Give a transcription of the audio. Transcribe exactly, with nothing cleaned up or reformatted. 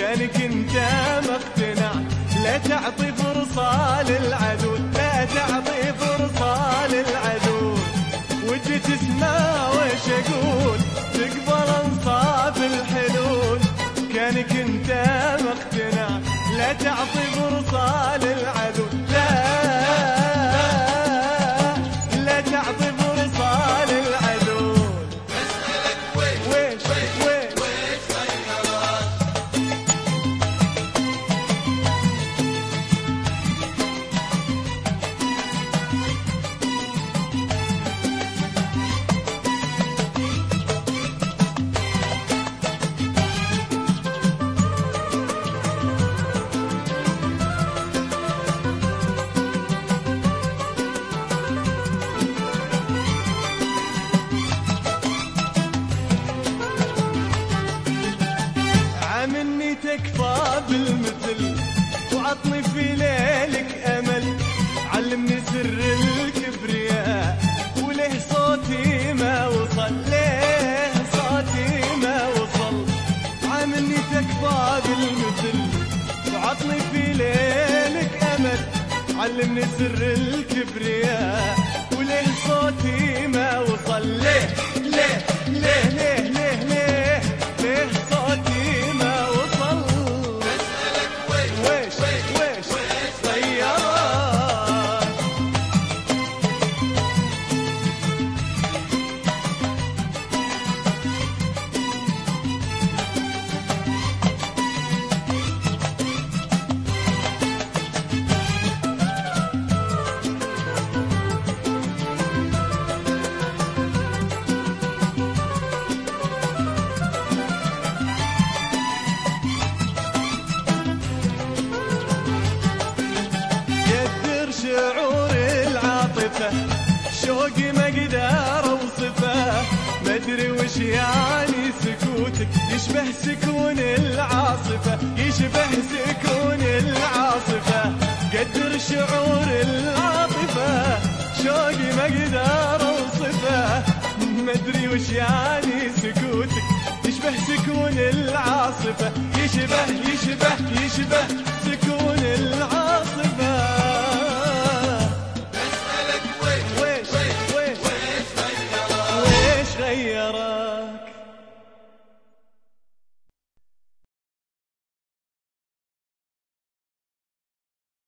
كانك انت مقتنع، لا تعطي فرصة للعدو، لا تعطي فرصة للعدو. ودي تسمع وش اقول تقبل انصاف الحلول، كانك انت مقتنع، لا تعطي فرصة للعدو، لا لا تعطي فرصة للعدو. بسألك ويش ويش ويش ويش غيرك؟ عاملني تكفى بالمثل وعطني في ليلك امل، علمني سر الكبرياء وليه صوتي ما وصل، ليه صوتي ما وصل. عاملني تكفى بالمثل وعطني في ليلك امل، علمني سر الكبرياء وليه صوتي ما وصل، ليه ليه ليه ليه ليه ليه ليه صوتي ما وصل. بسألك ويش ويش ويش ويش غيرك؟ يقدر شعور العاطفة شوقي ما اقدر اوصفه، ما ادري وش يعني سكوتك يشبه سكون العاصفة، يشبه سكون العاصفة. قدر شعور العاطفة شوقي ما اقدر اوصفه، ما ادري وش يعني سكوتك يشبه سكون العاصفة، يشبه يشبه يشبه